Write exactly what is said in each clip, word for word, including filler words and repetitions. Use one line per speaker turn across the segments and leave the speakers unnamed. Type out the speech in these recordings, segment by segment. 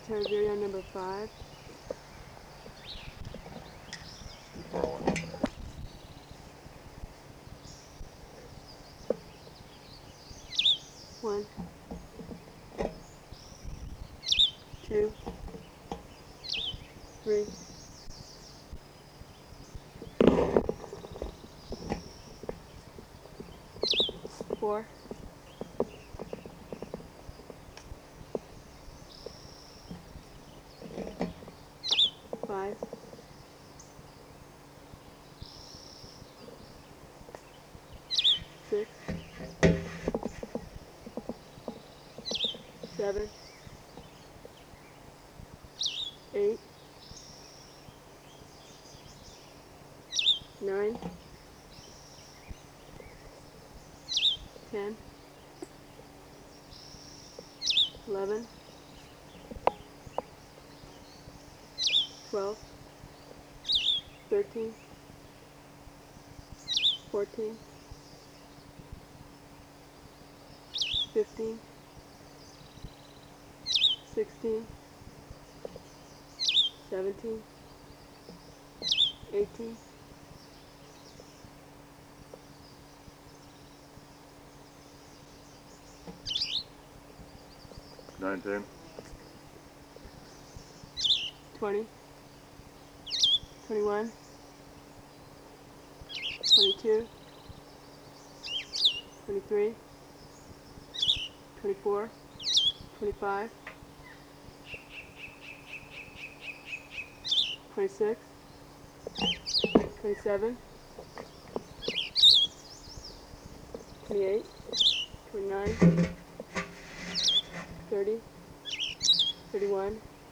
military video number five. One, two, three, four, five, six, seven, eight, nine, ten, eleven, twelve, thirteen, fourteen, fifteen, sixteen, seventeen, eighteen,
nineteen,
twenty, twenty-one, twenty-two, twenty-three, twenty-four, twenty-five, twenty-six, twenty-seven, twenty-eight, twenty-nine, thirty, thirty-one,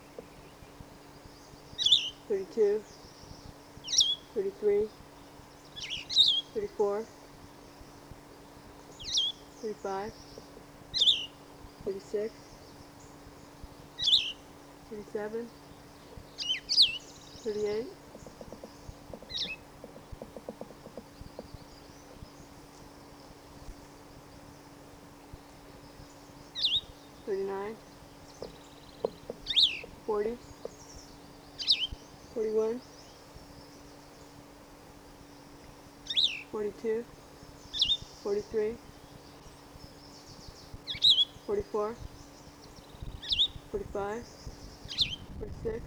thirty-two, thirty-three, thirty-four, thirty-five, thirty-six, thirty-seven, thirty-eight, thirty-nine, forty, forty-one, forty-two, forty-three, forty-four, forty-five, forty-six,